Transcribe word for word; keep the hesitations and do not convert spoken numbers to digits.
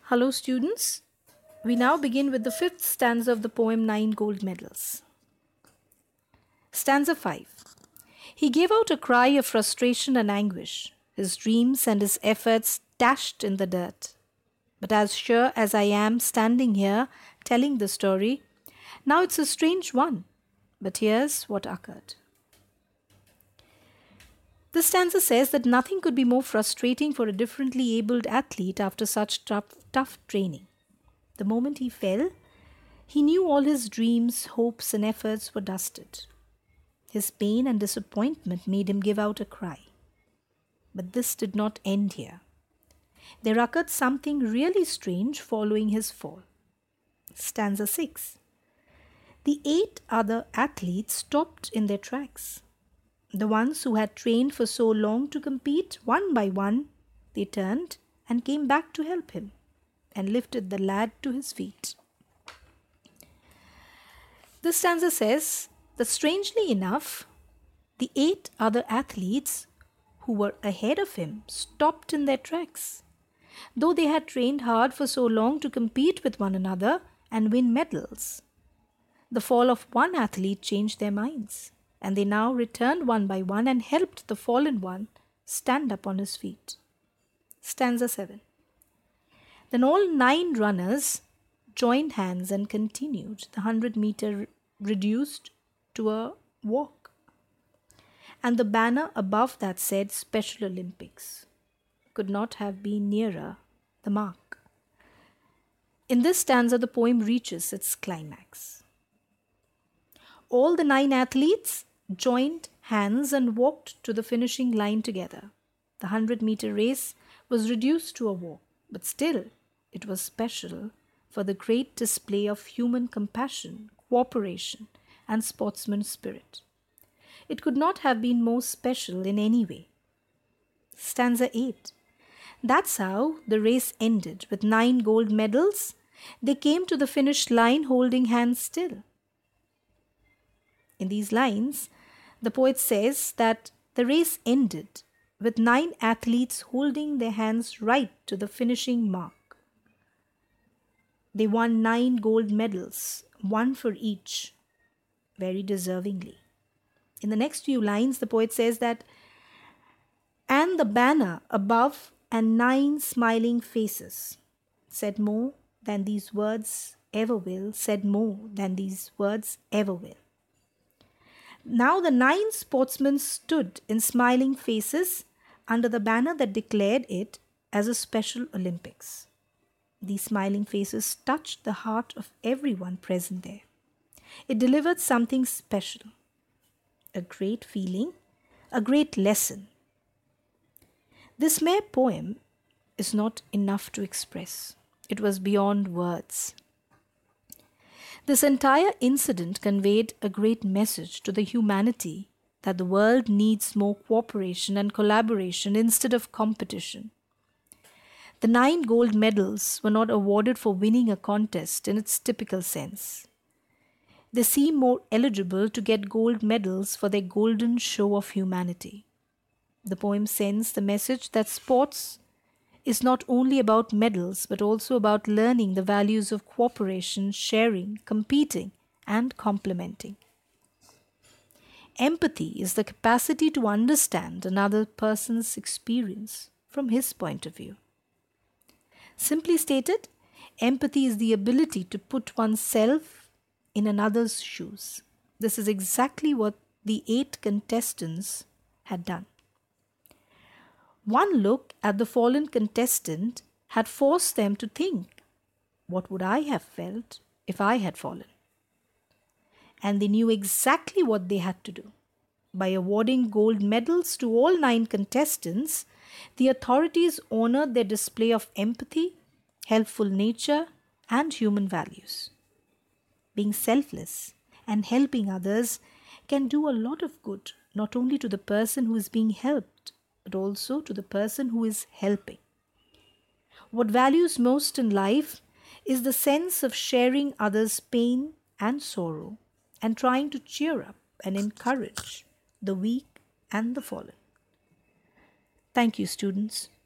Hello, students. We now begin with the fifth stanza of the poem Nine Gold Medals. Stanza five. He gave out a cry of frustration and anguish, his dreams and his efforts dashed in the dirt. But as sure as I am standing here telling the story, now it's a strange one, but here's what occurred. This stanza says that nothing could be more frustrating for a differently abled athlete after such tough, tough training. The moment he fell, he knew all his dreams, hopes, and efforts were dusted. His pain and disappointment made him give out a cry. But this did not end here. There occurred something really strange following his fall. Stanza six. The eight other athletes stopped in their tracks. The ones who had trained for so long to compete, one by one, they turned and came back to help him and lifted the lad to his feet. This stanza says that strangely enough, the eight other athletes who were ahead of him stopped in their tracks. Though they had trained hard for so long to compete with one another and win medals, the fall of one athlete changed their minds, and they now returned one by one and helped the fallen one stand up on his feet. Stanza seven. Then all nine runners joined hands and continued. The hundred meter reduced to a walk. And the banner above that said Special Olympics could not have been nearer the mark. In this stanza, the poem reaches its climax. All the nine athletes joined hands and walked to the finishing line together. The hundred meter race was reduced to a walk, but still it was special for the great display of human compassion, cooperation, and sportsman spirit. It could not have been more special in any way. Stanza eight. That's how the race ended. With nine gold medals, they came to the finish line holding hands still. In these lines, the poet says that the race ended with nine athletes holding their hands right to the finishing mark. They won nine gold medals, one for each, very deservingly. In the next few lines, the poet says that, and the banner above and nine smiling faces said more than these words ever will, said more than these words ever will. Now the nine sportsmen stood in smiling faces under the banner that declared it as a Special Olympics. These smiling faces touched the heart of everyone present there. It delivered something special, a great feeling, a great lesson. This mere poem is not enough to express. It was beyond words. This entire incident conveyed a great message to the humanity that the world needs more cooperation and collaboration instead of competition. The nine gold medals were not awarded for winning a contest in its typical sense. They seem more eligible to get gold medals for their golden show of humanity. The poem sends the message that sports is not only about medals but also about learning the values of cooperation, sharing, competing, and complementing. Empathy is the capacity to understand another person's experience from his point of view. Simply stated, empathy is the ability to put oneself in another's shoes. This is exactly what the eight contestants had done. One look at the fallen contestant had forced them to think, what would I have felt if I had fallen? And they knew exactly what they had to do. By awarding gold medals to all nine contestants, the authorities honored their display of empathy, helpful nature, and human values. Being selfless and helping others can do a lot of good, not only to the person who is being helped, but also to the person who is helping. What values most in life is the sense of sharing others' pain and sorrow and trying to cheer up and encourage the weak and the fallen. Thank you, students.